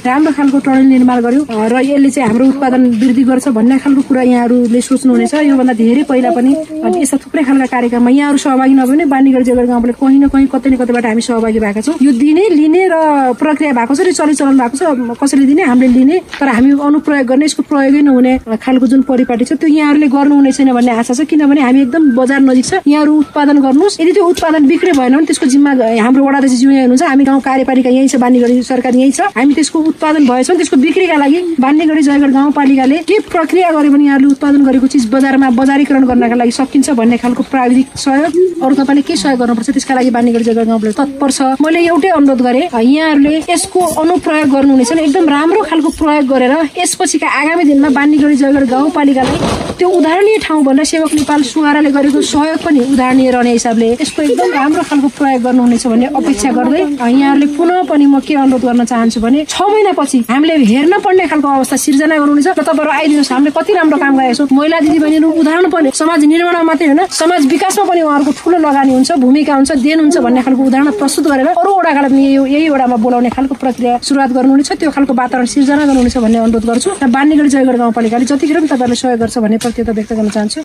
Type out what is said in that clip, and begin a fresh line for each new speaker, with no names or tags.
राम्रो खालको टनल निर्माण गर्यो र यसले चाहिँ हाम्रो उत्पादन वृद्धि गर्छ भन्ने खालको कुरा यहाँहरूले सोच्नुहुनेछ। योभन्दा धेरै पहिला पनि यस्ता थुप्रै खालका कार्यक्रममा यहाँहरू सहभागी नभए पनि बानीगढी जयगढ गाउँले कहीँ न कहीँ कतै न कतैबाट हामी सहभागी भएका छौँ। यो दिने लिने र प्रक्रिया भएको छ र चलिचलन भएको छ, कसैले दिने हामीले लिने, तर हामी अनुप्रयोग गर्ने यसको प्रयोगै नहुने खालको जुन परिपाटी छ त्यो यहाँहरूले गर्नुहुने छैन भन्ने आशा छ। किनभने हामी एकदम बजार नजिक छ, यहाँहरू उत्पादन गर्नुहोस्। यदि त्यो उत्पादन बिक्री भएन भने त्यसको जिम्मा हाम्रो वडाध्यक्षज्यू यहीँ हुनुहुन्छ, हामी गाउँ कार्यपालिका यहीँ छ, बानीगढी सरकार यहीँ छ। हामी त्यसको उत्पादन भएछ त्यसको बिक्रीका लागि बानीगढी जयगढ गाउँपालिकाले के प्रक्रिया गर्यो भने यहाँहरूले उत्पादन गरेको चिज बजारमा बजारीकरण गर्नका लागि सकिन्छ भन्ने खालको प्राविधिक सहयोग, अरू तपाईँले के सहयोग गर्नुपर्छ त्यसका लागि बानीगढी जयगढ गाउँले तत्पर छ। मैले एउटै अनुरोध गरेँ, यहाँहरूले यसको अनुप्रयोग गर्नुहुनेछ भने एकदम राम्रो खालको प्रयोग गरेर यसपछिका आगामी दिनमा बानीगढी जयगढ गाउँपालिकालाई त्यो उदाहरणीय ठाउँ भनेर सेवक नेपाल सुवाराले गरेको सहयोग पनि उदाहरणीय रहने हिसाबले यसको एकदम राम्रो खालको प्रयोग गर्नुहुनेछ भन्ने अपेक्षा गर्दै यहाँहरूले पुनः पनि म के अनुरोध गर्न चाहन्छु भने 6 महिनापछि हामीले हेर्न पर्ने खालको अवस्था सिर्जना गर्नुहुनेछ र तपाईँहरू आइदिनुहोस्। हामीले कति राम्रो काम गरेका छौँ। महिला दिदीबहिनीहरू उदाहरण पनि समाज निर्माणमा मात्रै होइन समाज विकासमा पनि उहाँहरूको ठुलो लगानी हुन्छ, भूमिका हुन्छ, देन हुन्छ भन्ने खालको उदाहरण प्रस्तुत गरेर अरू वडाका यही वडामा बोलाउने खालको प्रक्रिया सुरुवात गर्नुहुनेछ, त्यो खालको वातावरण सिर्जना गर्नुहुनेछ भन्ने अनुरोध गर्छु र बानीगढी जयगढ गाउँपालिकाले जतिखेर पनि तपाईँहरूले सहयोग गर्छ भन्ने प्रतिबद्धता व्यक्त गर्न चाहन्छु।